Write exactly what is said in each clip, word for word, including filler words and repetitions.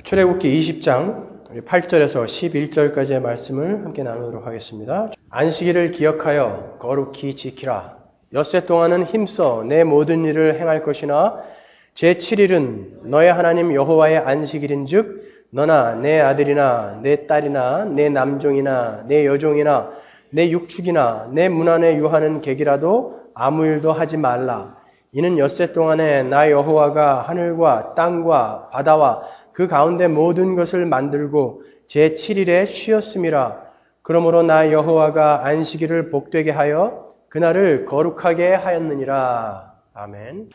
출애굽기 이십 장 팔 절에서 십일 절까지의 말씀을 함께 나누도록 하겠습니다. 안식일을 기억하여 거룩히 지키라. 엿새 동안은 힘써 내 모든 일을 행할 것이나 제칠 일은 너의 하나님 여호와의 안식일인즉 너나 내 아들이나 내 딸이나 내 남종이나 내 여종이나 내 육축이나 내 문 안에 유하는 객이라도 아무 일도 하지 말라. 이는 엿새 동안에 나 여호와가 하늘과 땅과 바다와 그 가운데 모든 것을 만들고 제칠 일에 쉬었음이라. 그러므로 나 여호와가 안식일을 복되게 하여 그날을 거룩하게 하였느니라. 아멘.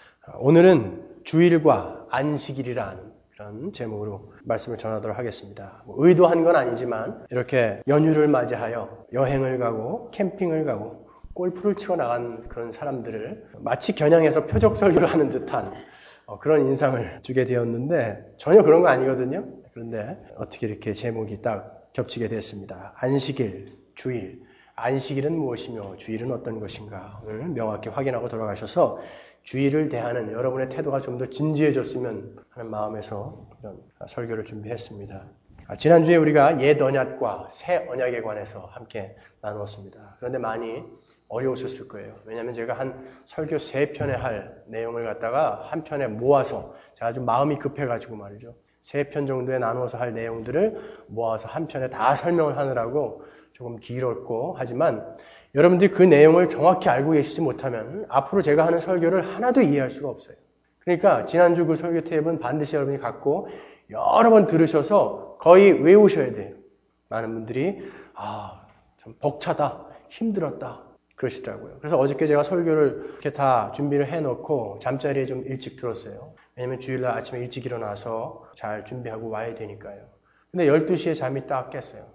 오늘은 주일과 안식일이라는 그런 제목으로 말씀을 전하도록 하겠습니다. 뭐 의도한 건 아니지만 이렇게 연휴를 맞이하여 여행을 가고 캠핑을 가고 골프를 치고 나간 그런 사람들을 마치 겨냥해서 표적 설교를 하는 듯한 그런 인상을 주게 되었는데 전혀 그런 거 아니거든요. 그런데 어떻게 이렇게 제목이 딱 겹치게 됐습니다. 안식일, 주일. 안식일은 무엇이며 주일은 어떤 것인가 오늘 명확히 확인하고 돌아가셔서 주일을 대하는 여러분의 태도가 좀 더 진지해졌으면 하는 마음에서 이런 설교를 준비했습니다. 지난주에 우리가 옛 언약과 새 언약에 관해서 함께 나누었습니다. 그런데 많이 어려우셨을 거예요. 왜냐하면 제가 한 설교 세 편에 할 내용을 갖다가 한 편에 모아서 제가 좀 마음이 급해가지고 말이죠. 세 편 정도에 나누어서 할 내용들을 모아서 한 편에 다 설명을 하느라고 조금 길었고 하지만 여러분들이 그 내용을 정확히 알고 계시지 못하면 앞으로 제가 하는 설교를 하나도 이해할 수가 없어요. 그러니까 지난주 그 설교 테이프는 반드시 여러분이 갖고 여러 번 들으셔서 거의 외우셔야 돼요. 많은 분들이 아, 좀 벅차다, 힘들었다 그러시더라고요. 그래서 어저께 제가 설교를 이렇게 다 준비를 해놓고 잠자리에 좀 일찍 들었어요. 왜냐면 주일날 아침에 일찍 일어나서 잘 준비하고 와야 되니까요. 근데 열두 시에 잠이 딱 깼어요.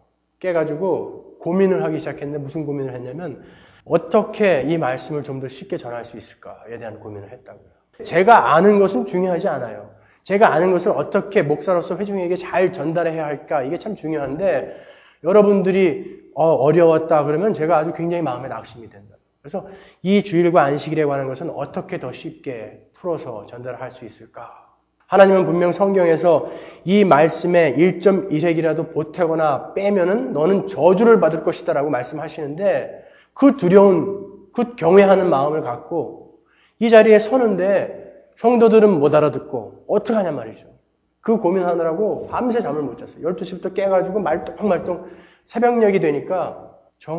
깨가지고 고민을 하기 시작했는데 무슨 고민을 했냐면 어떻게 이 말씀을 좀 더 쉽게 전할 수 있을까에 대한 고민을 했다고요. 제가 아는 것은 중요하지 않아요. 제가 아는 것을 어떻게 목사로서 회중에게 잘 전달해야 할까 이게 참 중요한데 여러분들이 어, 어려웠다 그러면 제가 아주 굉장히 마음에 낙심이 된다. 그래서 이 주일과 안식일에 관한 것은 어떻게 더 쉽게 풀어서 전달할 수 있을까? 하나님은 분명 성경에서 이 말씀에 일 점 일 핵이라도 보태거나 빼면은 너는 저주를 받을 것이다 라고 말씀하시는데 그 두려운, 그 경외하는 마음을 갖고 이 자리에 서는데 성도들은 못 알아듣고 어떡하냐 말이죠. 그 고민하느라고 밤새 잠을 못 잤어요. 열두 시부터 깨가지고 말똥말똥 새벽녘이 되니까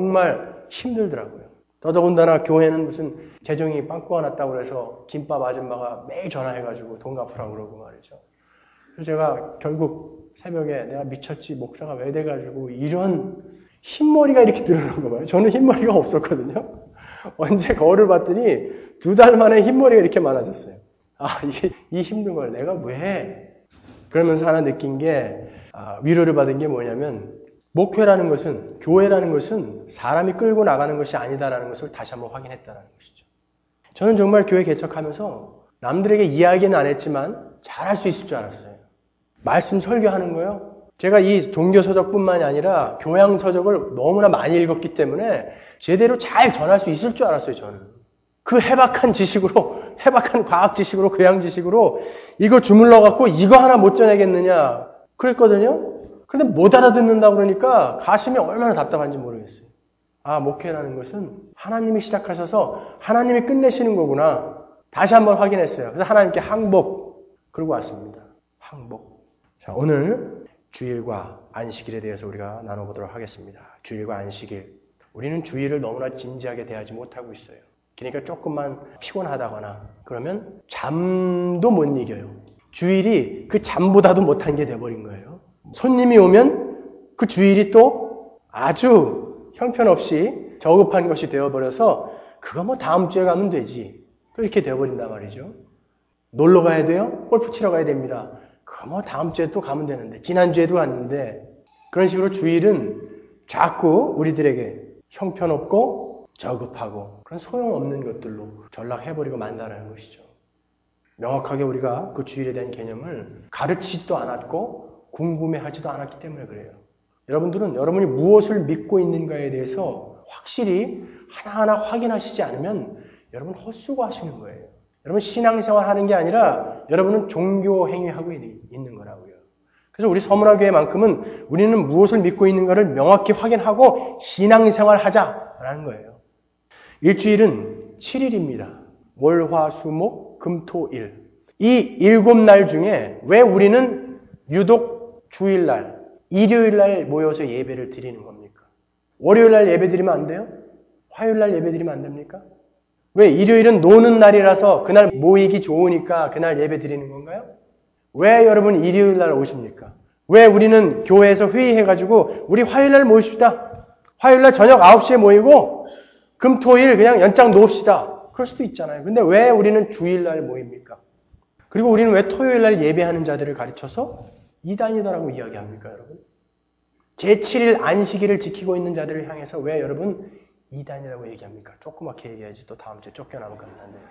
정말 힘들더라고요. 더더군다나 교회는 무슨 재정이 빵꾸가 났다고 해서 김밥 아줌마가 매일 전화해가지고 돈 갚으라고 그러고 말이죠. 그래서 제가 결국 새벽에 내가 미쳤지 목사가 왜 돼가지고 이런 흰머리가 이렇게 드러난 거 봐요. 저는 흰머리가 없었거든요. 언제 거울을 봤더니 두 달 만에 흰머리가 이렇게 많아졌어요. 아, 이, 이 힘든 걸 내가 왜 해? 그러면서 하나 느낀 게 아, 위로를 받은 게 뭐냐면 목회라는 것은, 교회라는 것은 사람이 끌고 나가는 것이 아니다라는 것을 다시 한번 확인했다는 것이죠. 저는 정말 교회 개척하면서 남들에게 이야기는 안 했지만 잘할 수 있을 줄 알았어요. 말씀 설교하는 거요. 제가 이 종교서적뿐만이 아니라 교양서적을 너무나 많이 읽었기 때문에 제대로 잘 전할 수 있을 줄 알았어요, 저는. 그 해박한 지식으로, 해박한 과학 지식으로, 교양 지식으로 이거 주물러 갖고 이거 하나 못 전하겠느냐 그랬거든요. 그런데 못 알아듣는다 그러니까 가슴이 얼마나 답답한지 모르겠어요. 아, 목회라는 것은 하나님이 시작하셔서 하나님이 끝내시는 거구나. 다시 한번 확인했어요. 그래서 하나님께 항복 그러고 왔습니다. 항복. 자, 오늘 주일과 안식일에 대해서 우리가 나눠보도록 하겠습니다. 주일과 안식일. 우리는 주일을 너무나 진지하게 대하지 못하고 있어요. 그러니까 조금만 피곤하다거나 그러면 잠도 못 이겨요. 주일이 그 잠보다도 못한 게 돼버린 거예요. 손님이 오면 그 주일이 또 아주 형편없이 저급한 것이 되어버려서 그거 뭐 다음 주에 가면 되지. 그렇게 되어버린단 말이죠. 놀러 가야 돼요? 골프 치러 가야 됩니다. 그거 뭐 다음 주에 또 가면 되는데 지난주에도 갔는데 그런 식으로 주일은 자꾸 우리들에게 형편없고 저급하고 그런 소용없는 것들로 전락해버리고 만다는 것이죠. 명확하게 우리가 그 주일에 대한 개념을 가르치지도 않았고 궁금해하지도 않았기 때문에 그래요. 여러분들은 여러분이 무엇을 믿고 있는가에 대해서 확실히 하나하나 확인하시지 않으면 여러분 헛수고하시는 거예요. 여러분 신앙생활 하는 게 아니라 여러분은 종교 행위하고 있는 거라고요. 그래서 우리 서문화교회만큼은 우리는 무엇을 믿고 있는가를 명확히 확인하고 신앙생활 하자라는 거예요. 일주일은 칠 일입니다. 월, 화, 수, 목, 금, 토, 일. 이 일곱 날 중에 왜 우리는 유독 주일날, 일요일날 모여서 예배를 드리는 겁니까? 월요일날 예배 드리면 안 돼요? 화요일날 예배 드리면 안 됩니까? 왜 일요일은 노는 날이라서 그날 모이기 좋으니까 그날 예배 드리는 건가요? 왜 여러분 일요일날 오십니까? 왜 우리는 교회에서 회의해가지고 우리 화요일날 모입시다. 화요일날 저녁 아홉 시에 모이고 금, 토, 일 그냥 연장 놓읍시다. 그럴 수도 있잖아요. 근데 왜 우리는 주일날 모입니까? 그리고 우리는 왜 토요일날 예배하는 자들을 가르쳐서 이단이다라고 이야기합니까, 여러분? 제칠 일 안식일을 지키고 있는 자들을 향해서 왜 여러분 이단이라고 얘기합니까? 조그맣게 얘기해야지 또 다음 주에 쫓겨나면 끝나는데.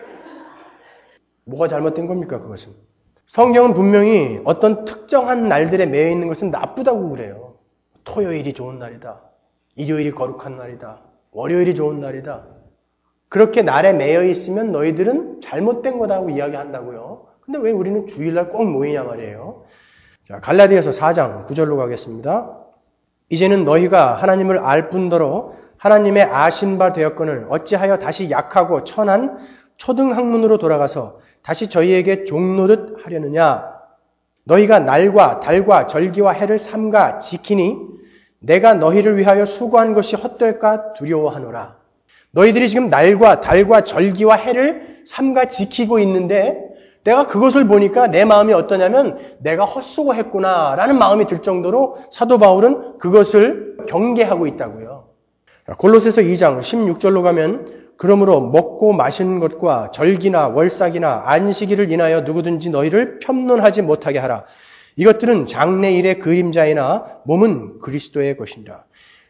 뭐가 잘못된 겁니까, 그것은? 성경은 분명히 어떤 특정한 날들에 매여 있는 것은 나쁘다고 그래요. 토요일이 좋은 날이다. 일요일이 거룩한 날이다. 월요일이 좋은 날이다. 그렇게 날에 매여 있으면 너희들은 잘못된 거다고 이야기한다고요. 근데 왜 우리는 주일날 꼭 모이냐 말이에요. 자, 갈라디아서 사 장 구 절로 가겠습니다. 이제는 너희가 하나님을 알 뿐더러 하나님의 아신 바 되었거늘 어찌하여 다시 약하고 천한 초등학문으로 돌아가서 다시 저희에게 종노릇 하려느냐. 너희가 날과 달과 절기와 해를 삼가 지키니 내가 너희를 위하여 수고한 것이 헛될까 두려워하노라. 너희들이 지금 날과 달과 절기와 해를 삼가 지키고 있는데 내가 그것을 보니까 내 마음이 어떠냐면 내가 헛수고했구나 라는 마음이 들 정도로 사도 바울은 그것을 경계하고 있다고요. 골로새서 이 장 십육 절로 가면 그러므로 먹고 마시는 것과 절기나 월삭이나 안식일을 인하여 누구든지 너희를 편론하지 못하게 하라. 이것들은 장래일의 그림자이나 몸은 그리스도의 것이니라.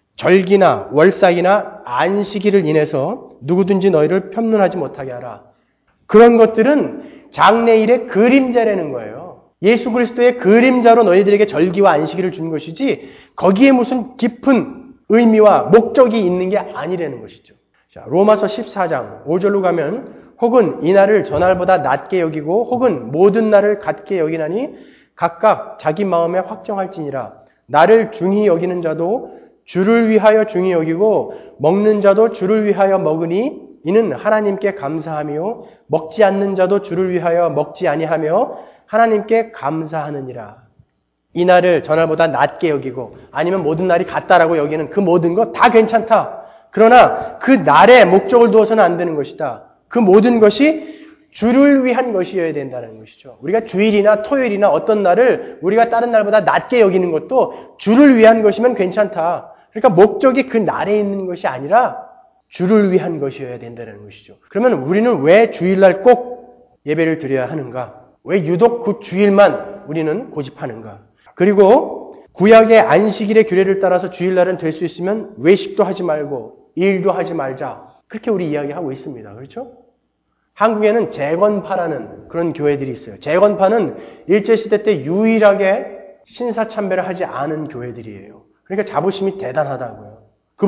절기나 월삭이나 안식일을 인해서 누구든지 너희를 편론하지 못하게 하라. 그런 것들은 장래일의 그림자라는 거예요. 예수 그리스도의 그림자로 너희들에게 절기와 안식일을 준 것이지 거기에 무슨 깊은 의미와 목적이 있는 게 아니라는 것이죠. 자, 로마서 십사 장 오 절로 가면 혹은 이 날을 저날보다 낮게 여기고 혹은 모든 날을 같게 여기나니 각각 자기 마음에 확정할지니라. 나를 중히 여기는 자도 주를 위하여 중히 여기고 먹는 자도 주를 위하여 먹으니 이는 하나님께 감사하며 먹지 않는 자도 주를 위하여 먹지 아니하며 하나님께 감사하느니라. 이 날을 전날보다 낮게 여기고 아니면 모든 날이 같다라고 여기는 그 모든 것 다 괜찮다. 그러나 그 날에 목적을 두어서는 안 되는 것이다. 그 모든 것이 주를 위한 것이어야 된다는 것이죠. 우리가 주일이나 토요일이나 어떤 날을 우리가 다른 날보다 낮게 여기는 것도 주를 위한 것이면 괜찮다. 그러니까 목적이 그 날에 있는 것이 아니라 주를 위한 것이어야 된다는 것이죠. 그러면 우리는 왜 주일날 꼭 예배를 드려야 하는가? 왜 유독 그 주일만 우리는 고집하는가? 그리고 구약의 안식일의 규례를 따라서 주일날은 될 수 있으면 외식도 하지 말고 일도 하지 말자. 그렇게 우리 이야기하고 있습니다. 그렇죠? 한국에는 재건파라는 그런 교회들이 있어요. 재건파는 일제시대 때 유일하게 신사참배를 하지 않은 교회들이에요. 그러니까 자부심이 대단하다고요.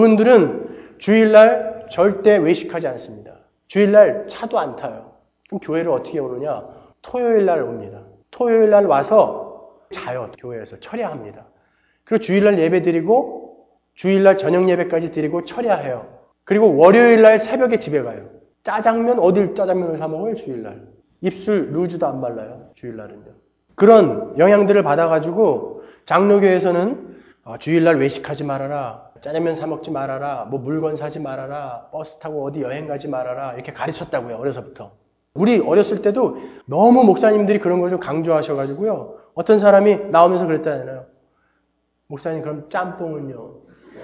그분들은 주일날 절대 외식하지 않습니다. 주일날 차도 안 타요. 그럼 교회를 어떻게 오느냐? 토요일날 옵니다. 토요일날 와서 자요. 교회에서 철야합니다. 그리고 주일날 예배 드리고 주일날 저녁 예배까지 드리고 철야해요. 그리고 월요일날 새벽에 집에 가요. 짜장면 어딜 짜장면을 사 먹어요? 주일날. 입술 루즈도 안 발라요. 주일날은요. 그런 영향들을 받아가지고 장로교에서는 어, 주일날 외식하지 말아라. 짜장면 사 먹지 말아라. 뭐 물건 사지 말아라. 버스 타고 어디 여행 가지 말아라. 이렇게 가르쳤다고요. 어려서부터. 우리 어렸을 때도 너무 목사님들이 그런 걸 좀 강조하셔가지고요. 어떤 사람이 나오면서 그랬다잖아요. 목사님 그럼 짬뽕은요?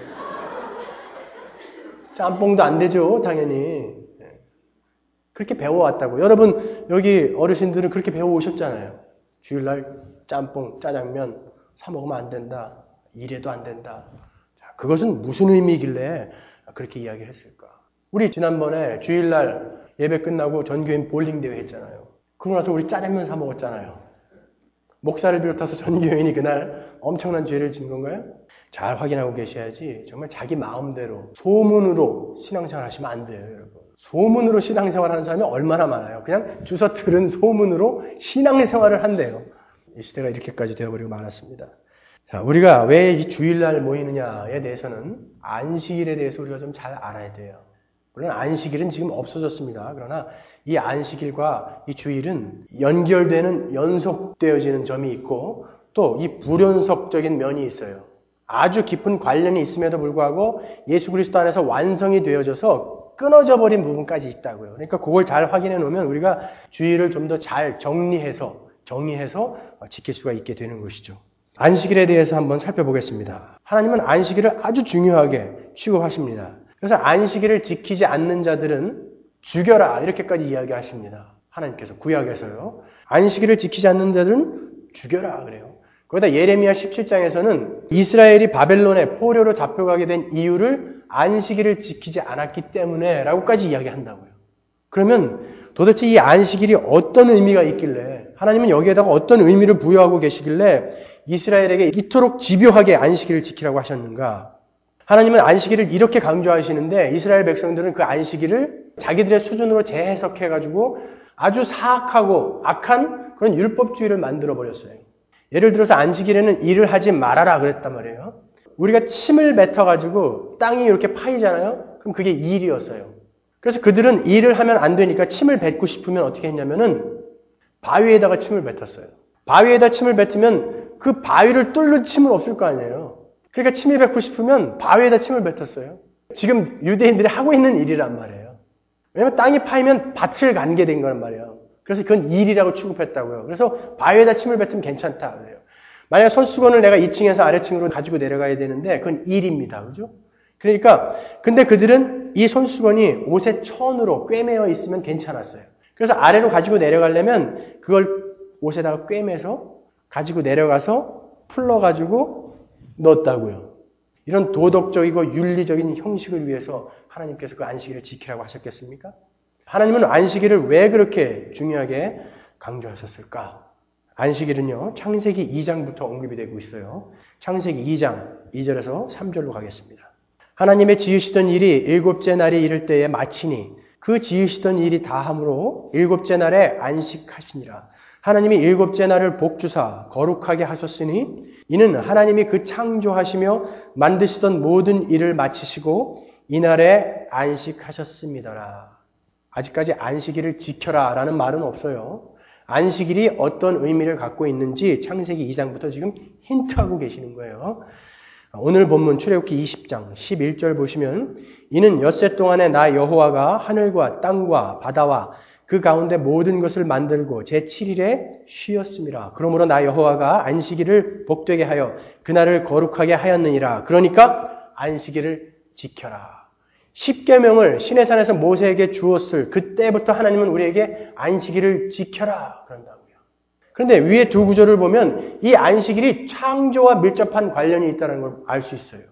짬뽕도 안 되죠. 당연히. 그렇게 배워왔다고. 여러분 여기 어르신들은 그렇게 배워오셨잖아요. 주일날 짬뽕, 짜장면 사 먹으면 안 된다. 이래도 안 된다. 자, 그것은 무슨 의미이길래 그렇게 이야기를 했을까? 우리 지난번에 주일날 예배 끝나고 전교인 볼링 대회 했잖아요. 그러고 나서 우리 짜장면 사 먹었잖아요. 목사를 비롯해서 전교인이 그날 엄청난 죄를 진 건가요? 잘 확인하고 계셔야지 정말 자기 마음대로 소문으로 신앙생활 하시면 안 돼요, 여러분. 소문으로 신앙생활 하는 사람이 얼마나 많아요. 그냥 주워 들은 소문으로 신앙생활을 한대요. 이 시대가 이렇게까지 되어버리고 말았습니다. 자, 우리가 왜 이 주일날 모이느냐에 대해서는 안식일에 대해서 우리가 좀 잘 알아야 돼요. 물론 안식일은 지금 없어졌습니다. 그러나 이 안식일과 이 주일은 연결되는, 연속되어지는 점이 있고 또 이 불연속적인 면이 있어요. 아주 깊은 관련이 있음에도 불구하고 예수 그리스도 안에서 완성이 되어져서 끊어져 버린 부분까지 있다고요. 그러니까 그걸 잘 확인해 놓으면 우리가 주일을 좀 더 잘 정리해서 정의해서 지킬 수가 있게 되는 것이죠. 안식일에 대해서 한번 살펴보겠습니다. 하나님은 안식일을 아주 중요하게 취급하십니다. 그래서 안식일을 지키지 않는 자들은 죽여라 이렇게까지 이야기하십니다. 하나님께서 구약에서요. 안식일을 지키지 않는 자들은 죽여라 그래요. 거기다 예레미야 십칠 장에서는 이스라엘이 바벨론에 포로로 잡혀가게 된 이유를 안식일을 지키지 않았기 때문에 라고까지 이야기한다고요. 그러면 도대체 이 안식일이 어떤 의미가 있길래 하나님은 여기에다가 어떤 의미를 부여하고 계시길래 이스라엘에게 이토록 집요하게 안식일을 지키라고 하셨는가? 하나님은 안식일을 이렇게 강조하시는데 이스라엘 백성들은 그 안식일을 자기들의 수준으로 재해석해가지고 아주 사악하고 악한 그런 율법주의를 만들어버렸어요. 예를 들어서 안식일에는 일을 하지 말아라 그랬단 말이에요. 우리가 침을 뱉어가지고 땅이 이렇게 파이잖아요. 그럼 그게 일이었어요. 그래서 그들은 일을 하면 안 되니까 침을 뱉고 싶으면 어떻게 했냐면은 바위에다가 침을 뱉었어요. 바위에다 침을 뱉으면 그 바위를 뚫는 침은 없을 거 아니에요. 그러니까 침을 뱉고 싶으면 바위에다 침을 뱉었어요. 지금 유대인들이 하고 있는 일이란 말이에요. 왜냐면 땅이 파이면 밭을 간게 된 거란 말이에요. 그래서 그건 일이라고 취급했다고요. 그래서 바위에다 침을 뱉으면 괜찮다 그래요. 만약 손수건을 내가 이 층에서 아래층으로 가지고 내려가야 되는데 그건 일입니다. 그죠? 그러니까 근데 그들은 이 손수건이 옷의 천으로 꿰매어 있으면 괜찮았어요. 그래서 아래로 가지고 내려가려면 그걸 옷에다가 꿰매서 가지고 내려가서 풀러가지고 넣었다고요. 이런 도덕적이고 윤리적인 형식을 위해서 하나님께서 그 안식일을 지키라고 하셨겠습니까? 하나님은 안식일을 왜 그렇게 중요하게 강조하셨을까? 안식일은요, 창세기 이 장부터 언급이 되고 있어요. 창세기 이 장 이 절에서 삼 절로 가겠습니다. 하나님의 지으시던 일이 일곱째 날이 이를 때에 마치니 그 지으시던 일이 다함으로 일곱째 날에 안식하시니라. 하나님이 일곱째 날을 복주사 거룩하게 하셨으니 이는 하나님이 그 창조하시며 만드시던 모든 일을 마치시고 이날에 안식하셨습니다라. 아직까지 안식일을 지켜라 라는 말은 없어요. 안식일이 어떤 의미를 갖고 있는지 창세기 이 장부터 지금 힌트하고 계시는 거예요. 오늘 본문 출애굽기 이십 장 십일 절 보시면 이는 엿새 동안에 나 여호와가 하늘과 땅과 바다와 그 가운데 모든 것을 만들고 제칠 일에 쉬었음이라. 그러므로 나 여호와가 안식일을 복되게 하여 그날을 거룩하게 하였느니라. 그러니까 안식일을 지켜라. 십계명을 시내산에서 모세에게 주었을 그때부터 하나님은 우리에게 안식일을 지켜라 그런다고요. 그런데 위에 두 구절을 보면 이 안식일이 창조와 밀접한 관련이 있다는 걸 알 수 있어요.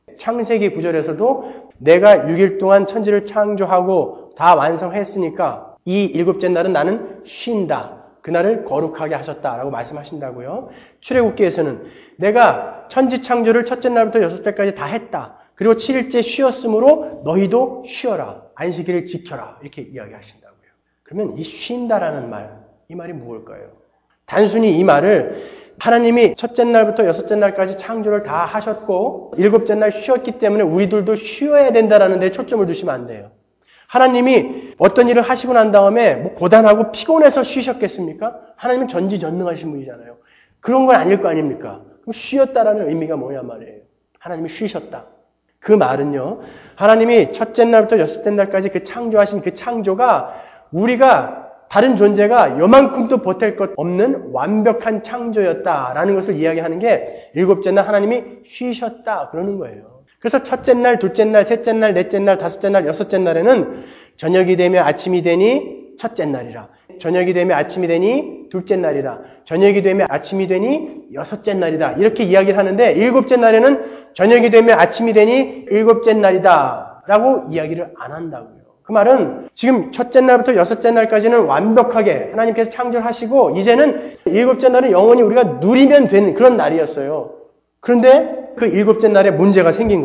창세기 구 절에서도 내가 육 일 동안 천지를 창조하고 다 완성했으니까 이 일곱째 날은 나는 쉰다. 그날을 거룩하게 하셨다라고 말씀하신다고요. 출애굽기에서는 내가 천지 창조를 첫째 날부터 여섯째까지 다 했다. 그리고 칠 일째 쉬었으므로 너희도 쉬어라. 안식일을 지켜라. 이렇게 이야기하신다고요. 그러면 이 쉰다라는 말, 이 말이 무엇일까요? 단순히 이 말을 하나님이 첫째 날부터 여섯째 날까지 창조를 다 하셨고 일곱째 날 쉬었기 때문에 우리들도 쉬어야 된다라는 데 초점을 두시면 안 돼요. 하나님이 어떤 일을 하시고 난 다음에 뭐 고단하고 피곤해서 쉬셨겠습니까? 하나님은 전지전능하신 분이잖아요. 그런 건 아닐 거 아닙니까? 그럼 쉬었다라는 의미가 뭐냐 말이에요. 하나님이 쉬셨다. 그 말은요, 하나님이 첫째 날부터 여섯째 날까지 그 창조하신 그 창조가 우리가 다른 존재가 요만큼도 보탤 것 없는 완벽한 창조였다라는 것을 이야기하는 게 일곱째 날 하나님이 쉬셨다 그러는 거예요. 그래서 첫째 날, 둘째 날, 셋째 날, 넷째 날, 다섯째 날, 여섯째 날에는 저녁이 되면 아침이 되니 첫째 날이라. 저녁이 되면 아침이 되니 둘째 날이라. 저녁이 되면 아침이 되니 여섯째 날이다. 이렇게 이야기를 하는데 일곱째 날에는 저녁이 되면 아침이 되니 일곱째 날이다 라고 이야기를 안 한다고요. 그 말은 지금 첫째 날부터 여섯째 날까지는 완벽하게 하나님께서 창조를 하시고 이제는 일곱째 날은 영원히 우리가 누리면 되는 그런 날이었어요. 그런데 그 일곱째 날에 문제가 생긴 거예요.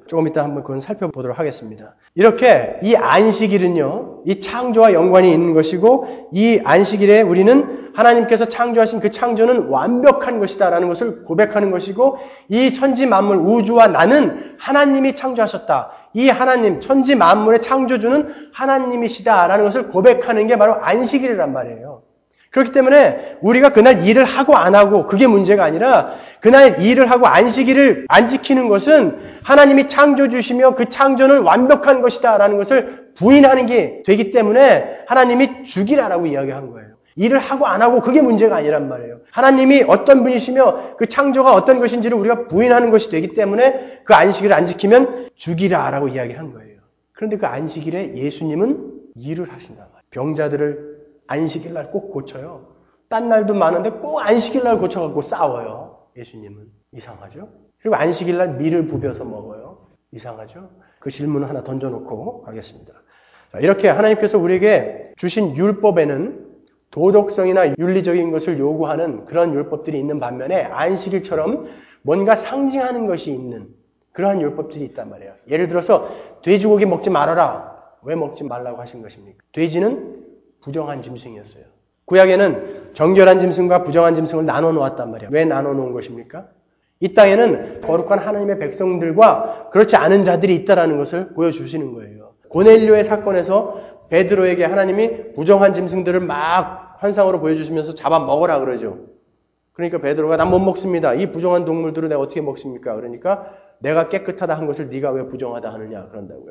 조금 이따 한번 그건 살펴보도록 하겠습니다. 이렇게 이 안식일은요, 이 창조와 연관이 있는 것이고, 이 안식일에 우리는 하나님께서 창조하신 그 창조는 완벽한 것이다라는 것을 고백하는 것이고, 이 천지 만물, 우주와 나는 하나님이 창조하셨다. 이 하나님, 천지 만물의 창조주는 하나님이시다라는 것을 고백하는 게 바로 안식일이란 말이에요. 그렇기 때문에 우리가 그날 일을 하고 안 하고 그게 문제가 아니라 그날 일을 하고 안식일을 안 지키는 것은 하나님이 창조주시며 그 창조는 완벽한 것이다 라는 것을 부인하는 게 되기 때문에 하나님이 죽이라라고 이야기한 거예요. 일을 하고 안 하고 그게 문제가 아니란 말이에요. 하나님이 어떤 분이시며 그 창조가 어떤 것인지를 우리가 부인하는 것이 되기 때문에 그 안식일을 안 지키면 죽이라라고 이야기한 거예요. 그런데 그 안식일에 예수님은 일을 하신단 말이에요. 병자들을 안식일 날 꼭 고쳐요. 딴 날도 많은데 꼭 안식일 날 고쳐갖고 싸워요. 예수님은. 이상하죠? 그리고 안식일 날 밀을 부벼서 먹어요. 이상하죠? 그 질문 하나 던져놓고 가겠습니다. 자, 이렇게 하나님께서 우리에게 주신 율법에는 도덕성이나 윤리적인 것을 요구하는 그런 율법들이 있는 반면에 안식일처럼 뭔가 상징하는 것이 있는 그러한 율법들이 있단 말이에요. 예를 들어서 돼지고기 먹지 말아라. 왜 먹지 말라고 하신 것입니까? 돼지는 부정한 짐승이었어요. 구약에는 정결한 짐승과 부정한 짐승을 나눠 놓았단 말이에요. 왜 나눠 놓은 것입니까? 이 땅에는 거룩한 하나님의 백성들과 그렇지 않은 자들이 있다는 것을 보여주시는 거예요. 고넬료의 사건에서 베드로에게 하나님이 부정한 짐승들을 막 환상으로 보여주시면서 잡아 먹으라 그러죠. 그러니까 베드로가 난 못 먹습니다. 이 부정한 동물들을 내가 어떻게 먹습니까? 그러니까 내가 깨끗하다 한 것을 네가 왜 부정하다 하느냐 그런다고요.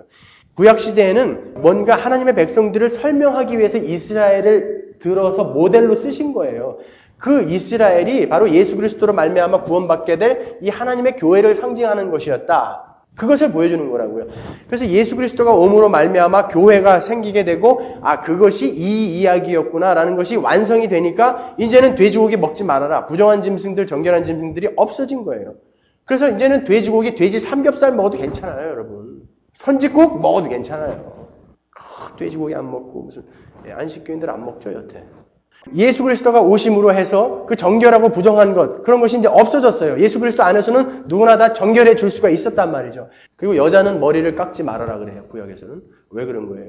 구약시대에는 뭔가 하나님의 백성들을 설명하기 위해서 이스라엘을 들어서 모델로 쓰신 거예요. 그 이스라엘이 바로 예수 그리스도로 말미암아 구원받게 될 이 하나님의 교회를 상징하는 것이었다. 그것을 보여주는 거라고요. 그래서 예수 그리스도가 오므로 말미암아 교회가 생기게 되고 아 그것이 이 이야기였구나라는 것이 완성이 되니까 이제는 돼지고기 먹지 말아라. 부정한 짐승들, 정결한 짐승들이 없어진 거예요. 그래서 이제는 돼지고기, 돼지 삼겹살 먹어도 괜찮아요, 여러분. 선지국 먹어도 괜찮아요. 아, 돼지고기 안 먹고 무슨 안식교인들 안 먹죠, 여태. 예수 그리스도가 오심으로 해서 그 정결하고 부정한 것 그런 것이 이제 없어졌어요. 예수 그리스도 안에서는 누구나 다 정결해 줄 수가 있었단 말이죠. 그리고 여자는 머리를 깎지 말아라 그래요. 구약에서는. 왜 그런 거예요?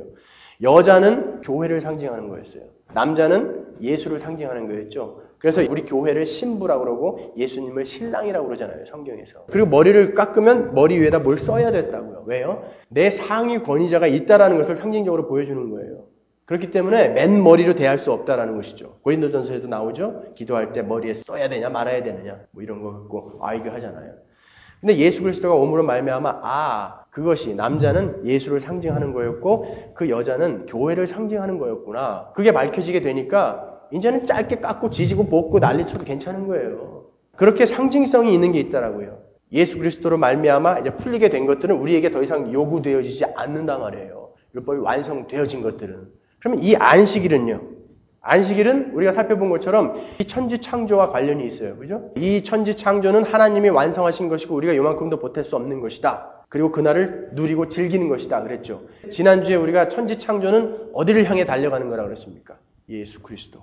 여자는 교회를 상징하는 거였어요. 남자는 예수를 상징하는 거였죠. 그래서 우리 교회를 신부라고 그러고 예수님을 신랑이라고 그러잖아요. 성경에서. 그리고 머리를 깎으면 머리 위에다 뭘 써야 됐다고요. 왜요? 내 상위 권위자가 있다라는 것을 상징적으로 보여주는 거예요. 그렇기 때문에 맨 머리로 대할 수 없다라는 것이죠. 고린도전서에도 나오죠. 기도할 때 머리에 써야 되냐 말아야 되느냐 뭐 이런 거 갖고 아이고 하잖아요. 근데 예수 그리스도가 오므로 말미암아 아 그것이 남자는 예수를 상징하는 거였고 그 여자는 교회를 상징하는 거였구나. 그게 밝혀지게 되니까 이제는 짧게 깎고 지지고 볶고 난리쳐도 괜찮은 거예요. 그렇게 상징성이 있는 게 있다라고요. 예수 그리스도로 말미암아 이제 풀리게 된 것들은 우리에게 더 이상 요구되어지지 않는다 말이에요. 율법이 완성되어진 것들은. 그러면 이 안식일은요. 안식일은 우리가 살펴본 것처럼 이 천지 창조와 관련이 있어요. 그죠? 이 천지 창조는 하나님이 완성하신 것이고 우리가 요만큼도 보탤 수 없는 것이다. 그리고 그날을 누리고 즐기는 것이다. 그랬죠. 지난주에 우리가 천지 창조는 어디를 향해 달려가는 거라고 그랬습니까? 예수 그리스도.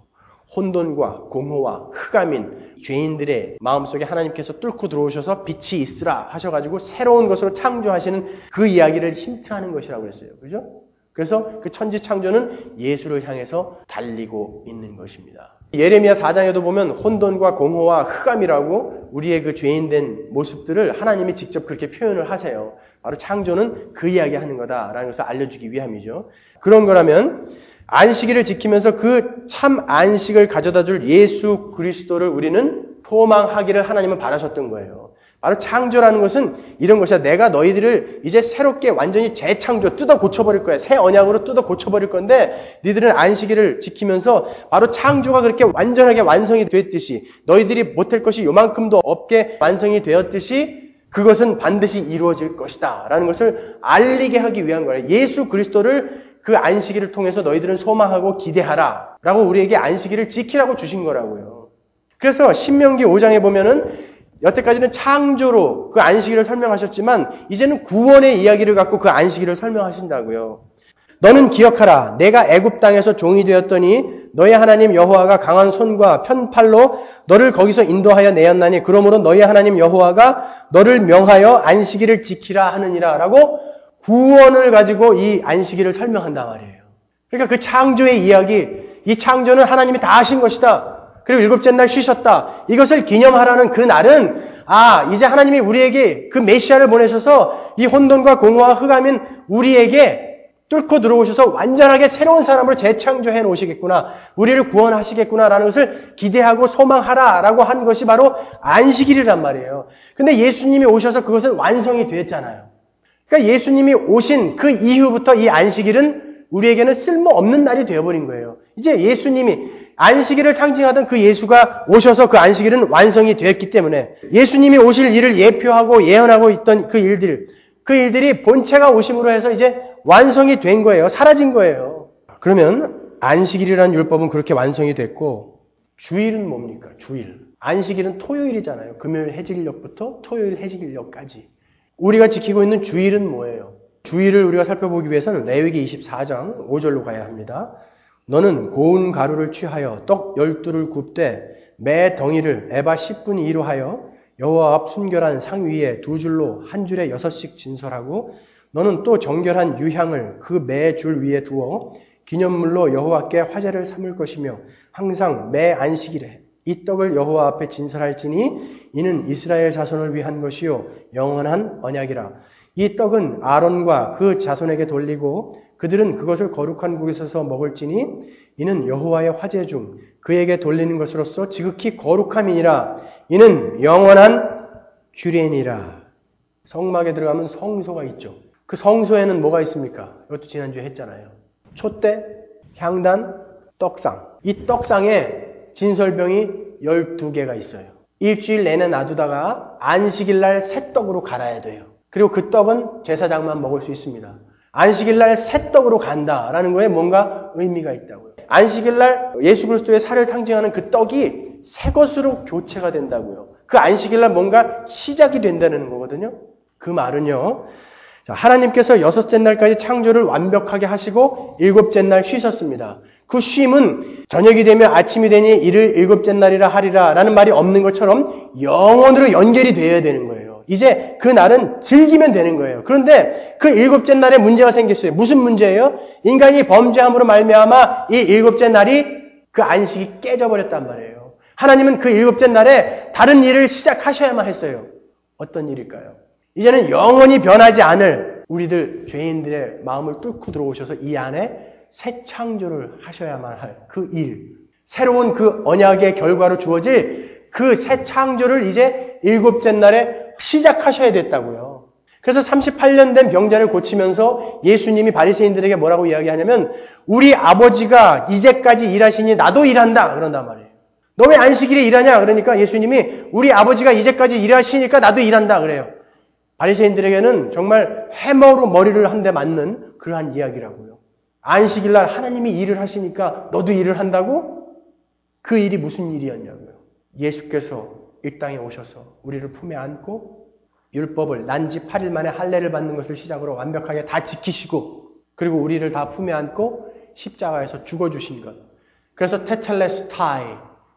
혼돈과 공허와 흑암인 죄인들의 마음속에 하나님께서 뚫고 들어오셔서 빛이 있으라 하셔가지고 새로운 것으로 창조하시는 그 이야기를 힌트하는 것이라고 했어요. 그죠? 그래서 그 천지 창조는 예수를 향해서 달리고 있는 것입니다. 예레미야 사 장에도 보면 혼돈과 공허와 흑암이라고 우리의 그 죄인된 모습들을 하나님이 직접 그렇게 표현을 하세요. 바로 창조는 그 이야기 하는 거다라는 것을 알려주기 위함이죠. 그런 거라면 안식일을 지키면서 그 참 안식을 가져다 줄 예수 그리스도를 우리는 소망하기를 하나님은 바라셨던 거예요. 바로 창조라는 것은 이런 것이야. 내가 너희들을 이제 새롭게 완전히 재창조, 뜯어 고쳐버릴 거야. 새 언약으로 뜯어 고쳐버릴 건데 니들은 안식일을 지키면서 바로 창조가 그렇게 완전하게 완성이 됐듯이 너희들이 못할 것이 요만큼도 없게 완성이 되었듯이 그것은 반드시 이루어질 것이다 라는 것을 알리게 하기 위한 거예요. 예수 그리스도를 그 안식일을 통해서 너희들은 소망하고 기대하라 라고 우리에게 안식일을 지키라고 주신 거라고요. 그래서 신명기 오 장에 보면은 여태까지는 창조로 그 안식일을 설명하셨지만 이제는 구원의 이야기를 갖고 그 안식일을 설명하신다고요. 너는 기억하라. 내가 애굽 땅에서 종이 되었더니 너희 하나님 여호와가 강한 손과 편팔로 너를 거기서 인도하여 내었나니 그러므로 너희 하나님 여호와가 너를 명하여 안식일을 지키라 하느니라 라고 구원을 가지고 이 안식일을 설명한단 말이에요. 그러니까 그 창조의 이야기, 이 창조는 하나님이 다 하신 것이다. 그리고 일곱째 날 쉬셨다. 이것을 기념하라는 그 날은 아 이제 하나님이 우리에게 그 메시아를 보내셔서 이 혼돈과 공허와 흑암인 우리에게 뚫고 들어오셔서 완전하게 새로운 사람으로 재창조해 놓으시겠구나. 우리를 구원하시겠구나라는 것을 기대하고 소망하라라고 한 것이 바로 안식일이란 말이에요. 근데 예수님이 오셔서 그것은 완성이 됐잖아요. 그러니까 예수님이 오신 그 이후부터 이 안식일은 우리에게는 쓸모없는 날이 되어버린 거예요. 이제 예수님이 안식일을 상징하던 그 예수가 오셔서 그 안식일은 완성이 되었기 때문에 예수님이 오실 일을 예표하고 예언하고 있던 그 일들, 그 일들이 본체가 오심으로 해서 이제 완성이 된 거예요. 사라진 거예요. 그러면 안식일이라는 율법은 그렇게 완성이 됐고 주일은 뭡니까? 주일. 안식일은 토요일이잖아요. 금요일 해질녘부터 토요일 해질녘까지. 우리가 지키고 있는 주일은 뭐예요? 주일을 우리가 살펴보기 위해서는 레위기 이십사 장 오 절로 가야 합니다. 너는 고운 가루를 취하여 떡 열두를 굽되 매 덩이를 에바 십분의 이로 하여 여호와 앞 순결한 상 위에 두 줄로 한 줄에 여섯씩 진설하고 너는 또 정결한 유향을 그 매 줄 위에 두어 기념물로 여호와께 화제를 삼을 것이며 항상 매 안식일에 이 떡을 여호와 앞에 진설할지니 이는 이스라엘 자손을 위한 것이요 영원한 언약이라. 이 떡은 아론과 그 자손에게 돌리고 그들은 그것을 거룩한 곳에서 먹을지니 이는 여호와의 화제 중 그에게 돌리는 것으로서 지극히 거룩함이니라. 이는 영원한 규례니라. 성막에 들어가면 성소가 있죠. 그 성소에는 뭐가 있습니까? 이것도 지난주에 했잖아요. 촛대, 향단, 떡상. 이 떡상에 진설병이 열두 개가 있어요. 일주일 내내 놔두다가 안식일 날 새 떡으로 갈아야 돼요. 그리고 그 떡은 제사장만 먹을 수 있습니다. 안식일 날 새 떡으로 간다라는 거에 뭔가 의미가 있다고요. 안식일 날 예수 그리스도의 살을 상징하는 그 떡이 새 것으로 교체가 된다고요. 그 안식일 날 뭔가 시작이 된다는 거거든요. 그 말은요. 하나님께서 여섯째 날까지 창조를 완벽하게 하시고 일곱째 날 쉬셨습니다. 그 쉼은 저녁이 되면 아침이 되니 이를 일곱째 날이라 하리라 라는 말이 없는 것처럼 영원으로 연결이 되어야 되는 거예요. 이제 그 날은 즐기면 되는 거예요. 그런데 그 일곱째 날에 문제가 생겼어요. 무슨 문제예요? 인간이 범죄함으로 말미암아 이 일곱째 날이 그 안식이 깨져버렸단 말이에요. 하나님은 그 일곱째 날에 다른 일을 시작하셔야만 했어요. 어떤 일일까요? 이제는 영원히 변하지 않을 우리들 죄인들의 마음을 뚫고 들어오셔서 이 안에 새 창조를 하셔야만 할 그 일, 새로운 그 언약의 결과로 주어질 그 새 창조를 이제 일곱째 날에 시작하셔야 됐다고요. 그래서 삼십팔 년 된 병자를 고치면서 예수님이 바리새인들에게 뭐라고 이야기하냐면 우리 아버지가 이제까지 일하시니 나도 일한다 그런단 말이에요. 너 왜 안식일에 일하냐? 그러니까 예수님이 우리 아버지가 이제까지 일하시니까 나도 일한다 그래요. 바리새인들에게는 정말 해머로 머리를 한 대 맞는 그러한 이야기라고요. 안식일 날 하나님이 일을 하시니까 너도 일을 한다고? 그 일이 무슨 일이었냐고요. 예수께서 이 땅에 오셔서 우리를 품에 안고 율법을 난지 팔 일 만에 할례를 받는 것을 시작으로 완벽하게 다 지키시고 그리고 우리를 다 품에 안고 십자가에서 죽어주신 것. 그래서 테텔레스타이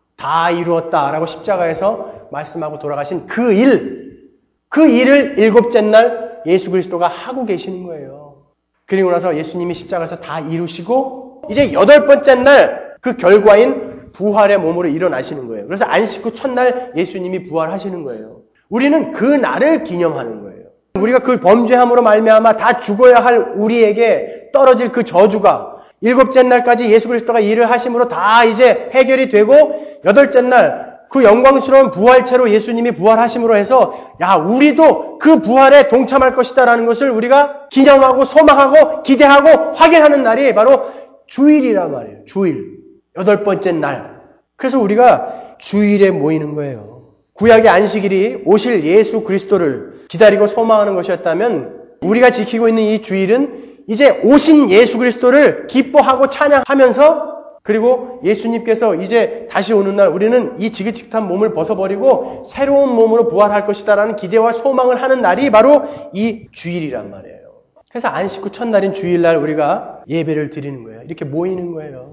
다 이루었다라고 십자가에서 말씀하고 돌아가신 그 일, 그 일을 일곱째 날 예수 그리스도가 하고 계시는 거예요. 그리고 나서 예수님이 십자가에서 다 이루시고 이제 여덟 번째 날 그 결과인 부활의 몸으로 일어나시는 거예요. 그래서 안식 후 첫날 예수님이 부활하시는 거예요. 우리는 그 날을 기념하는 거예요. 우리가 그 범죄함으로 말미암아 다 죽어야 할 우리에게 떨어질 그 저주가 일곱째 날까지 예수 그리스도가 일을 하심으로 다 이제 해결이 되고 여덟째 날 그 영광스러운 부활체로 예수님이 부활하심으로 해서 야 우리도 그 부활에 동참할 것이다라는 것을 우리가 기념하고 소망하고 기대하고 확인하는 날이 바로 주일이란 말이에요. 주일. 여덟 번째 날. 그래서 우리가 주일에 모이는 거예요. 구약의 안식일이 오실 예수 그리스도를 기다리고 소망하는 것이었다면 우리가 지키고 있는 이 주일은 이제 오신 예수 그리스도를 기뻐하고 찬양하면서 그리고 예수님께서 이제 다시 오는 날 우리는 이 지긋지긋한 몸을 벗어버리고 새로운 몸으로 부활할 것이다라는 기대와 소망을 하는 날이 바로 이 주일이란 말이에요. 그래서 안식 후 첫날인 주일날 우리가 예배를 드리는 거예요. 이렇게 모이는 거예요.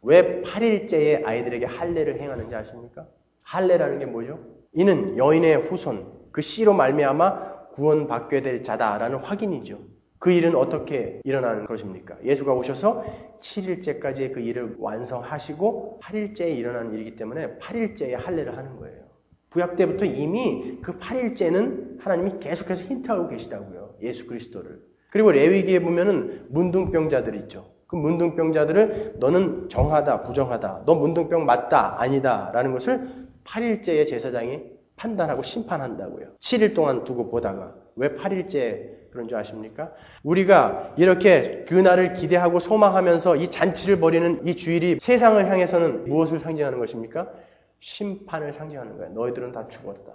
왜 팔 일째에 아이들에게 할례를 행하는지 아십니까? 할례라는 게 뭐죠? 이는 여인의 후손, 그 씨로 말미암아 구원받게 될 자다라는 확인이죠. 그 일은 어떻게 일어나는 것입니까? 예수가 오셔서 칠 일째까지의 그 일을 완성하시고 팔 일째에 일어나는 일이기 때문에 팔 일째에 할례를 하는 거예요. 구약 때부터 이미 그 팔 일째는 하나님이 계속해서 힌트하고 계시다고요. 예수 그리스도를. 그리고 레위기에 보면은 문둥병자들 있죠. 그 문둥병자들을 너는 정하다, 부정하다, 너 문둥병 맞다, 아니다 라는 것을 팔 일째에 제사장이 판단하고 심판한다고요. 칠 일 동안 두고 보다가. 왜 팔 일째 그런 줄 아십니까? 우리가 이렇게 그날을 기대하고 소망하면서 이 잔치를 벌이는 이 주일이 세상을 향해서는 무엇을 상징하는 것입니까? 심판을 상징하는 거예요. 너희들은 다 죽었다.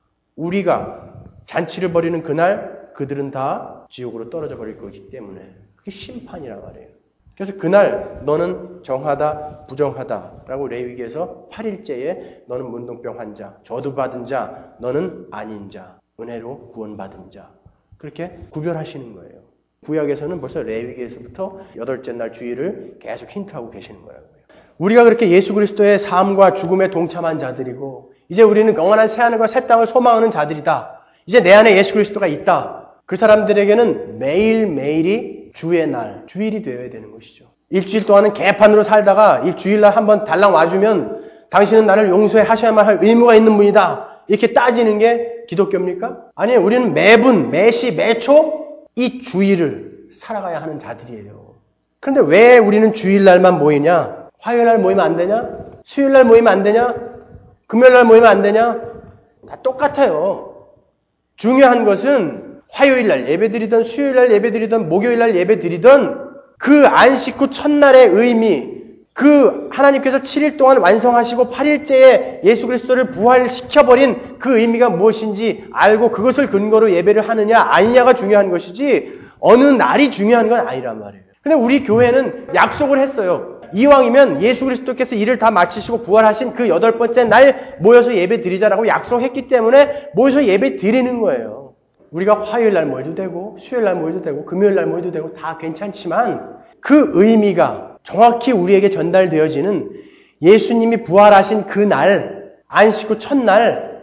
우리가 잔치를 벌이는 그날 그들은 다 지옥으로 떨어져 버릴 거기 때문에 그게 심판이란 말이에요. 그래서 그날 너는 정하다 부정하다 라고 레위기에서 팔 일째에 너는 문둥병 환자, 저주받은 자, 너는 아닌 자, 은혜로 구원받은 자 그렇게 구별하시는 거예요. 구약에서는 벌써 레위기에서부터 여덟째 날 주일을 계속 힌트하고 계시는 거예요. 우리가 그렇게 예수 그리스도의 삶과 죽음에 동참한 자들이고 이제 우리는 영원한 새하늘과 새 땅을 소망하는 자들이다. 이제 내 안에 예수 그리스도가 있다. 그 사람들에게는 매일매일이 주의 날, 주일이 되어야 되는 것이죠. 일주일 동안은 개판으로 살다가 일주일날 한번 달랑 와주면 당신은 나를 용서해 하셔야만 할 의무가 있는 분이다. 이렇게 따지는 게 기독교입니까? 아니에요. 우리는 매분, 매시, 매초 이 주일을 살아가야 하는 자들이에요. 그런데 왜 우리는 주일날만 모이냐? 화요일날 모이면 안 되냐? 수요일날 모이면 안 되냐? 금요일날 모이면 안 되냐? 다 똑같아요. 중요한 것은 화요일날 예배드리던 수요일날 예배드리던 목요일날 예배드리던 그 안식 후 첫날의 의미 그 하나님께서 칠 일 동안 완성하시고 팔 일째에 예수 그리스도를 부활시켜버린 그 의미가 무엇인지 알고 그것을 근거로 예배를 하느냐 아니냐가 중요한 것이지 어느 날이 중요한 건 아니란 말이에요. 근데 우리 교회는 약속을 했어요. 이왕이면 예수 그리스도께서 일을 다 마치시고 부활하신 그 여덟 번째 날 모여서 예배 드리자라고 약속했기 때문에 모여서 예배 드리는 거예요. 우리가 화요일 날 모여도 되고 수요일 날 모여도 되고 금요일 날 모여도 되고 다 괜찮지만 그 의미가 정확히 우리에게 전달되어지는 예수님이 부활하신 그 날, 안식 후 첫날,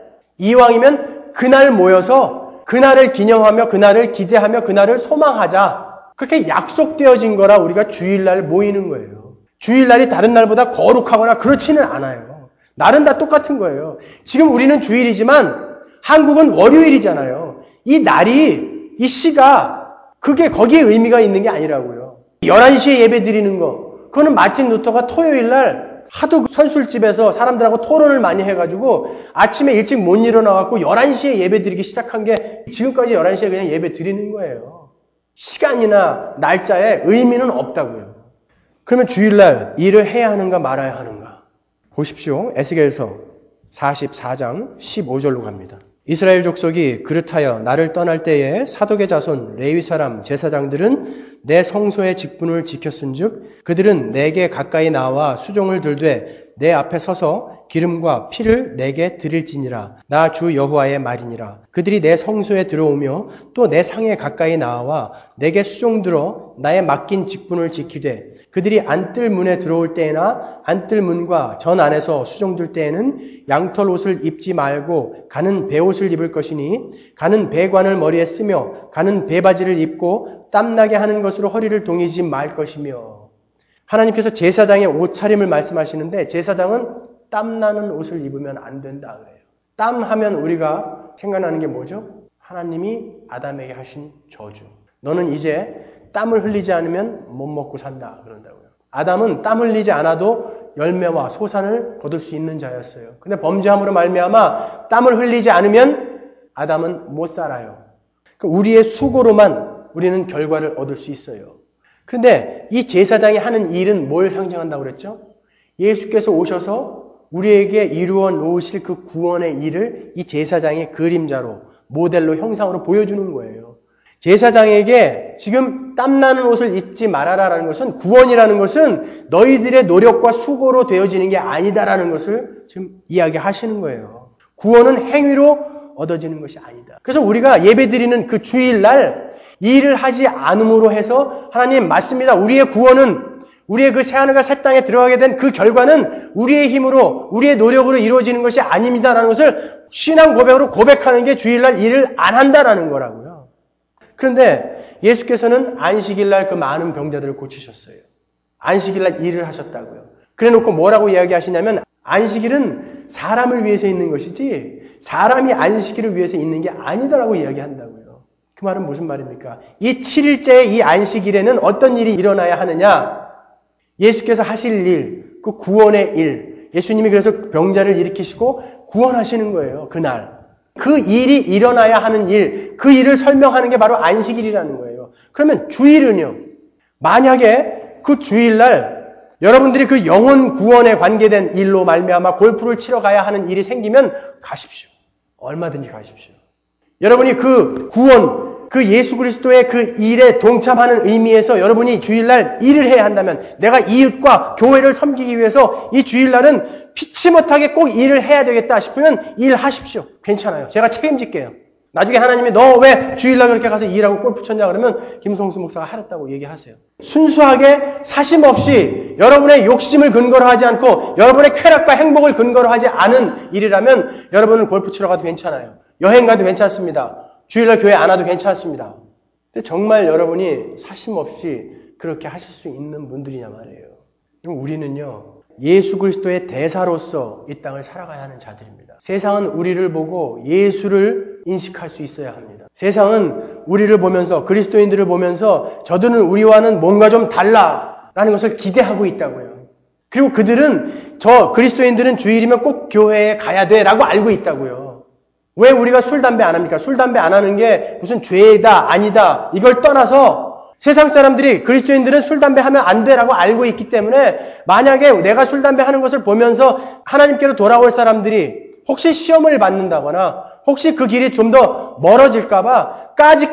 이왕이면 그날 모여서 그날을 기념하며 그날을 기대하며 그날을 소망하자. 그렇게 약속되어진 거라 우리가 주일날 모이는 거예요. 주일날이 다른 날보다 거룩하거나 그렇지는 않아요. 날은 다 똑같은 거예요. 지금 우리는 주일이지만 한국은 월요일이잖아요. 이 날이, 이 시가 그게 거기에 의미가 있는 게 아니라고요. 열한 시에 예배 드리는 거. 그거는 마틴 루터가 토요일 날 하도 선술집에서 사람들하고 토론을 많이 해가지고 아침에 일찍 못 일어나갖고 열한 시에 예배 드리기 시작한 게 지금까지 열한 시에 그냥 예배 드리는 거예요. 시간이나 날짜에 의미는 없다고요. 그러면 주일날 일을 해야 하는가 말아야 하는가? 보십시오. 에스겔서 사십사 장 십오 절로 갑니다. 이스라엘 족속이 그릇하여 나를 떠날 때에 사독의 자손 레위 사람 제사장들은 내 성소의 직분을 지켰은즉 그들은 내게 가까이 나와 수종을 들되 내 앞에 서서 기름과 피를 내게 드릴지니라. 나 주 여호와의 말이니라. 그들이 내 성소에 들어오며 또 내 상에 가까이 나와 내게 수종 들어 나의 맡긴 직분을 지키되 그들이 안뜰 문에 들어올 때에나 안뜰 문과 전 안에서 수종들 때에는 양털 옷을 입지 말고 가는 베옷을 입을 것이니 가는 베관을 머리에 쓰며 가는 베바지를 입고 땀나게 하는 것으로 허리를 동이지 말 것이며. 하나님께서 제사장의 옷차림을 말씀하시는데 제사장은 땀나는 옷을 입으면 안 된다 그래요. 땀하면 우리가 생각나는 게 뭐죠? 하나님이 아담에게 하신 저주. 너는 이제 땀을 흘리지 않으면 못 먹고 산다 그런다고요. 아담은 땀 흘리지 않아도 열매와 소산을 거둘 수 있는 자였어요. 근데 범죄함으로 말미암아 땀을 흘리지 않으면 아담은 못 살아요. 그러니까 우리의 수고로만 우리는 결과를 얻을 수 있어요. 그런데 이 제사장이 하는 일은 뭘 상징한다고 그랬죠? 예수께서 오셔서 우리에게 이루어 놓으실 그 구원의 일을 이 제사장의 그림자로 모델로 형상으로 보여주는 거예요. 제사장에게 지금 땀나는 옷을 입지 말아라라는 것은 구원이라는 것은 너희들의 노력과 수고로 되어지는 게 아니다라는 것을 지금 이야기하시는 거예요. 구원은 행위로 얻어지는 것이 아니다. 그래서 우리가 예배드리는 그 주일날 일을 하지 않음으로 해서 하나님 맞습니다. 우리의 구원은 우리의 그 새하늘과 새 땅에 들어가게 된 그 결과는 우리의 힘으로, 우리의 노력으로 이루어지는 것이 아닙니다라는 것을 신앙 고백으로 고백하는 게 주일날 일을 안 한다라는 거라고요. 그런데 예수께서는 안식일날 그 많은 병자들을 고치셨어요. 안식일날 일을 하셨다고요. 그래놓고 뭐라고 이야기하시냐면 안식일은 사람을 위해서 있는 것이지 사람이 안식일을 위해서 있는 게 아니다라고 이야기한다고요. 그 말은 무슨 말입니까? 이 칠 일째의 이 안식일에는 어떤 일이 일어나야 하느냐? 예수께서 하실 일, 그 구원의 일, 예수님이 그래서 병자를 일으키시고 구원하시는 거예요. 그날. 그 일이 일어나야 하는 일, 그 일을 설명하는 게 바로 안식일이라는 거예요. 그러면 주일은요? 만약에 그 주일날 여러분들이 그 영혼 구원에 관계된 일로 말미암아 골프를 치러 가야 하는 일이 생기면 가십시오. 얼마든지 가십시오. 여러분이 그 구원, 그 예수 그리스도의 그 일에 동참하는 의미에서 여러분이 주일날 일을 해야 한다면 내가 이웃과 교회를 섬기기 위해서 이 주일날은 피치 못하게 꼭 일을 해야 되겠다 싶으면 일하십시오. 괜찮아요. 제가 책임질게요. 나중에 하나님이 너 왜 주일날 그렇게 가서 일하고 골프 쳤냐 그러면 김성수 목사가 하랬다고 얘기하세요. 순수하게 사심 없이 여러분의 욕심을 근거로 하지 않고 여러분의 쾌락과 행복을 근거로 하지 않은 일이라면 여러분은 골프 치러 가도 괜찮아요. 여행 가도 괜찮습니다. 주일날 교회 안 와도 괜찮습니다. 근데 정말 여러분이 사심 없이 그렇게 하실 수 있는 분들이냐 말이에요. 그럼 우리는요. 예수 그리스도의 대사로서 이 땅을 살아가야 하는 자들입니다. 세상은 우리를 보고 예수를 인식할 수 있어야 합니다. 세상은 우리를 보면서 그리스도인들을 보면서 저들은 우리와는 뭔가 좀 달라라는 것을 기대하고 있다고요. 그리고 그들은 저 그리스도인들은 주일이면 꼭 교회에 가야 돼라고 알고 있다고요. 왜 우리가 술, 담배 안 합니까? 술, 담배 안 하는 게 무슨 죄다 아니다 이걸 떠나서 세상 사람들이 그리스도인들은 술, 담배 하면 안 돼라고 알고 있기 때문에 만약에 내가 술, 담배 하는 것을 보면서 하나님께로 돌아올 사람들이 혹시 시험을 받는다거나 혹시 그 길이 좀 더 멀어질까봐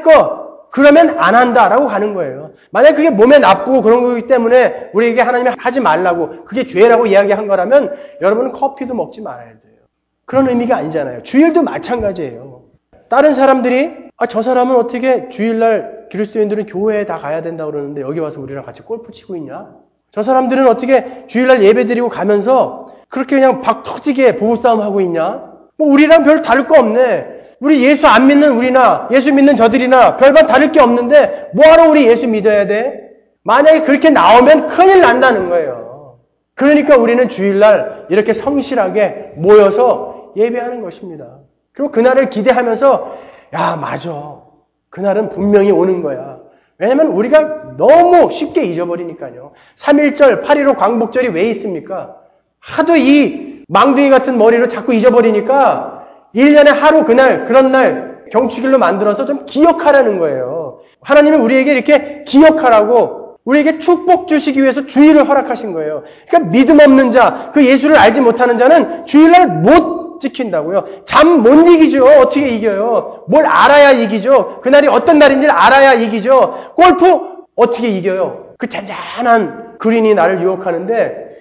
까짓거 그러면 안 한다라고 가는 거예요. 만약 그게 몸에 나쁘고 그런 거기 때문에 우리에게 하나님이 하지 말라고 그게 죄라고 이야기한 거라면 여러분은 커피도 먹지 말아야 돼요. 그런 의미가 아니잖아요. 주일도 마찬가지예요. 다른 사람들이 아, 저 사람은 어떻게 주일날 그리스도인들은 교회에 다 가야 된다고 그러는데 여기 와서 우리랑 같이 골프 치고 있냐? 저 사람들은 어떻게 주일날 예배 드리고 가면서 그렇게 그냥 박 터지게 부부싸움 하고 있냐? 뭐 우리랑 별 다를 거 없네. 우리 예수 안 믿는 우리나 예수 믿는 저들이나 별반 다를 게 없는데 뭐하러 우리 예수 믿어야 돼? 만약에 그렇게 나오면 큰일 난다는 거예요. 그러니까 우리는 주일날 이렇게 성실하게 모여서 예배하는 것입니다. 그리고 그날을 기대하면서 야 맞아. 그날은 분명히 오는 거야. 왜냐면 우리가 너무 쉽게 잊어버리니까요. 삼일절, 팔일오 광복절이 왜 있습니까? 하도 이 망둥이 같은 머리로 자꾸 잊어버리니까 일 년에 하루 그날 그런 날 경축일로 만들어서 좀 기억하라는 거예요. 하나님이 우리에게 이렇게 기억하라고 우리에게 축복 주시기 위해서 주일을 허락하신 거예요. 그러니까 믿음 없는 자, 그 예수를 알지 못하는 자는 주일날 못 지킨다고요. 잠 못 이기죠. 어떻게 이겨요? 뭘 알아야 이기죠. 그날이 어떤 날인지를 알아야 이기죠. 골프 어떻게 이겨요? 그 잔잔한 그린이 나를 유혹하는데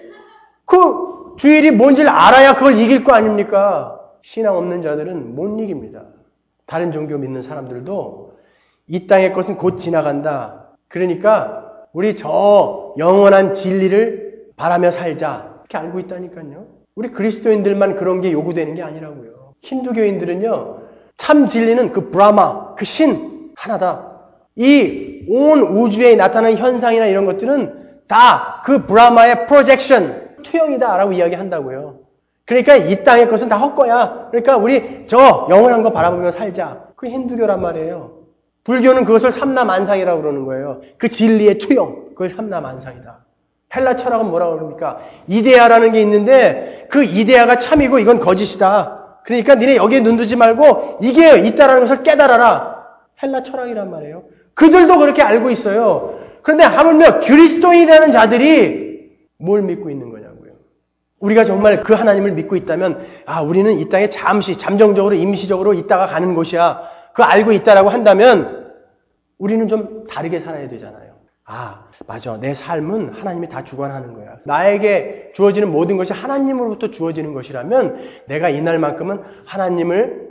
그 주일이 뭔지를 알아야 그걸 이길 거 아닙니까? 신앙 없는 자들은 못 이깁니다. 다른 종교 믿는 사람들도 이 땅의 것은 곧 지나간다. 그러니까 우리 저 영원한 진리를 바라며 살자. 이렇게 알고 있다니까요. 우리 그리스도인들만 그런 게 요구되는 게 아니라고요. 힌두교인들은요. 참 진리는 그 브라마, 그 신 하나다. 이 온 우주에 나타나는 현상이나 이런 것들은 다 그 브라마의 프로젝션, 투영이다 라고 이야기한다고요. 그러니까 이 땅의 것은 다 헛거야. 그러니까 우리 저 영원한 거 바라보며 살자. 그게 힌두교란 말이에요. 불교는 그것을 삼라만상이라고 그러는 거예요. 그 진리의 투영, 그걸 삼라만상이다. 헬라 철학은 뭐라고 그럽니까? 이데아라는 게 있는데 그 이데아가 참이고 이건 거짓이다. 그러니까 니네 여기에 눈 두지 말고 이게 있다라는 것을 깨달아라. 헬라 철학이란 말이에요. 그들도 그렇게 알고 있어요. 그런데 하물며 그리스도인이라는 자들이 뭘 믿고 있는 거냐고요. 우리가 정말 그 하나님을 믿고 있다면 아 우리는 이 땅에 잠시 잠정적으로 임시적으로 있다가 가는 곳이야. 그거 알고 있다라고 한다면 우리는 좀 다르게 살아야 되잖아요. 아 맞아. 내 삶은 하나님이 다 주관하는 거야. 나에게 주어지는 모든 것이 하나님으로부터 주어지는 것이라면 내가 이날만큼은 하나님을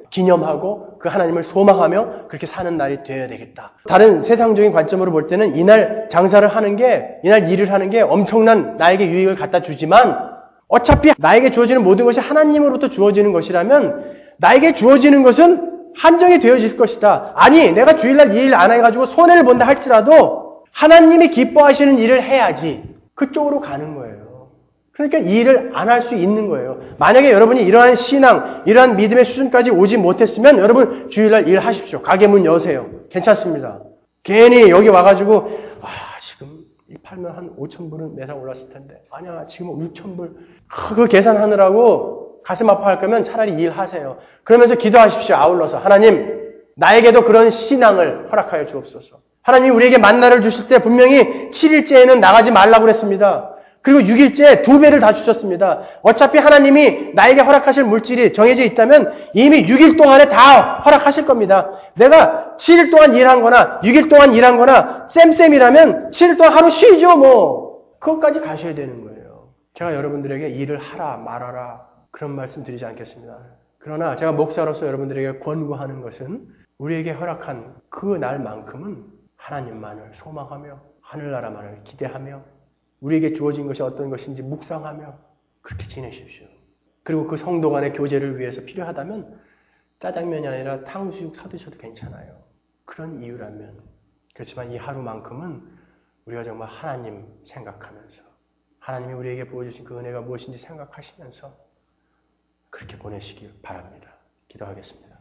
기념하고 그 하나님을 소망하며 그렇게 사는 날이 되어야 되겠다. 다른 세상적인 관점으로 볼 때는 이날 장사를 하는 게, 이날 일을 하는 게 엄청난 나에게 유익을 갖다 주지만 어차피 나에게 주어지는 모든 것이 하나님으로부터 주어지는 것이라면 나에게 주어지는 것은 한정이 되어질 것이다. 아니, 내가 주일날 이 일 안 해가지고 손해를 본다 할지라도 하나님이 기뻐하시는 일을 해야지. 그쪽으로 가는 거예요. 그러니까 이 일을 안 할 수 있는 거예요. 만약에 여러분이 이러한 신앙, 이러한 믿음의 수준까지 오지 못했으면 여러분 주일날 일하십시오. 가게 문 여세요. 괜찮습니다. 괜히 여기 와가지고 아 지금 이 팔면 한 오천 불은 매상 올랐을 텐데 아니야 지금 육천 불 그 계산하느라고 가슴 아파할 거면 차라리 일하세요. 그러면서 기도하십시오. 아울러서 하나님 나에게도 그런 신앙을 허락하여 주옵소서. 하나님이 우리에게 만나를 주실 때 분명히 칠 일째에는 나가지 말라고 그랬습니다. 그리고 육 일째 두 배를 다 주셨습니다. 어차피 하나님이 나에게 허락하실 물질이 정해져 있다면 이미 육 일 동안에 다 허락하실 겁니다. 내가 칠 일 동안 일한 거나 육 일 동안 일한 거나 쌤쌤이라면 칠 일 동안 하루 쉬죠 뭐. 그것까지 가셔야 되는 거예요. 제가 여러분들에게 일을 하라 말아라 그런 말씀 드리지 않겠습니다. 그러나 제가 목사로서 여러분들에게 권고하는 것은 우리에게 허락한 그 날만큼은 하나님만을 소망하며 하늘나라만을 기대하며 우리에게 주어진 것이 어떤 것인지 묵상하며 그렇게 지내십시오. 그리고 그 성도 간의 교제를 위해서 필요하다면 짜장면이 아니라 탕수육 사드셔도 괜찮아요. 그런 이유라면. 그렇지만 이 하루만큼은 우리가 정말 하나님 생각하면서 하나님이 우리에게 부어주신 그 은혜가 무엇인지 생각하시면서 그렇게 보내시길 바랍니다. 기도하겠습니다.